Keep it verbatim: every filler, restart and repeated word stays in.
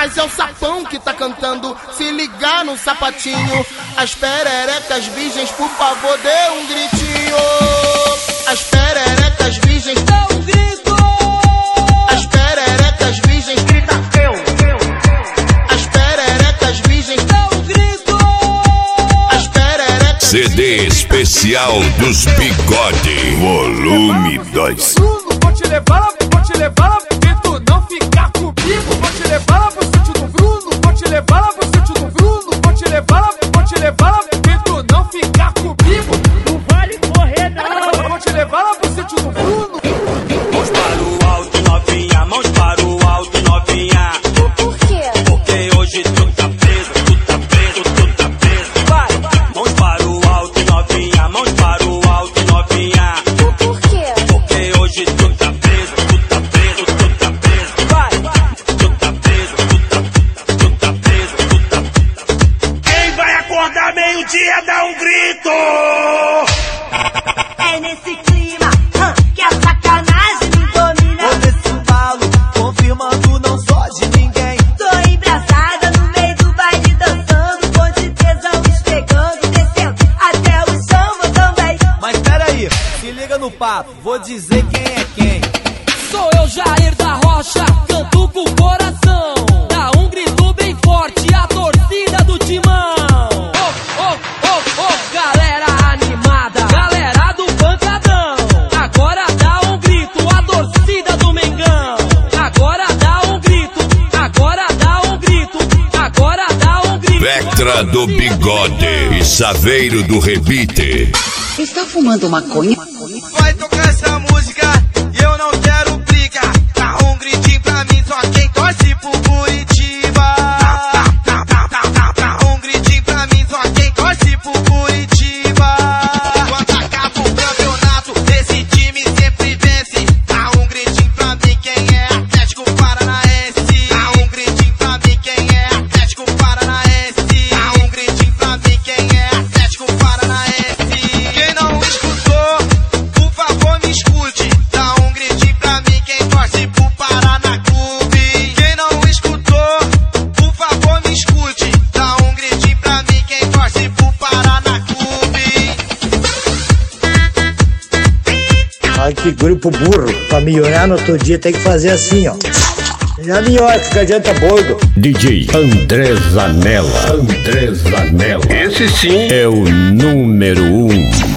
mas é o sapão que tá cantando. Se ligar no sapatinho, as pererecas virgens, por favor, dê um gritinho. As pererecas virgens, dê um grito. As pererecas virgens, grita eu. As pererecas virgens, dê um grito. As pererecas C D especial dos Bigode, volume dois. Vou te levar lá, vou te levar lá, e tu não ficar comigo. Vou te levar lá pro sítio do Bruno, vou te levar lá pro sítio do Bruno, vou te levar lá, vou te levar lá, e tu não ficar comigo. Não vale correr não. Vou te levar lá pro sítio do Bruno. Mãos para o alto, novinha, mãos para o alto, novinha. Por quê? Porque hoje tu tá preso, tu tá preso, tu tá preso. Vai! Mãos para o alto, novinha, mãos para o alto, novinha. Por quê? Porque hoje tu tá preso, tu tá preso, tu tá preso. Vai! Tu tá preso, tu tá, tu tá preso, tu tá. Quem vai acordar meio-dia dá um grito! É nesse clima hum, que a sacanagem me domina. Vou nesse embalo, confirmando não sou de ninguém. Tô embraçada no meio do baile dançando, com de tesão esfregando, descendo até o chão eu também. Mas peraí, se liga no papo, vou dizer quem é quem. Sou eu, Jair da Rocha, canto com o coração. Dá um grito bem forte, a torcida do Timão. Oh, oh, oh, oh, galera animada, galera do pancadão. Agora dá um grito, a torcida do Mengão. Agora dá um grito, agora dá um grito, agora dá um grito. Vectra do Bigode e Saveiro do Rebite. Está fumando maconha? Vai tocar essa música e eu não quero briga. Dá um gritinho pra mim, só quem torce pro Curitiba. Dá, dá, dá, dá, dá um gritinho pra mim, só quem torce pro Curitiba. Quando acaba o campeonato, esse time sempre vence. Dá um gritinho pra mim, quem é Atlético Paranaense. Dá um gritinho pra mim, quem é Atlético Paranaense. Dá um gritinho pra mim, quem é Atlético Paranaense. Quem não escutou, por favor me escute. Dá um gritinho pra mim, quem torce pro Paraná Clube. Quem não escutou, por favor me escute. Dá um gritinho pra mim, quem torce pro Paraná Clube. Ai, que grupo burro. Pra melhorar no outro dia tem que fazer assim, ó. Já melhora, que adianta bordo. D J André Zanella. André Zanella. Esse sim é o número um.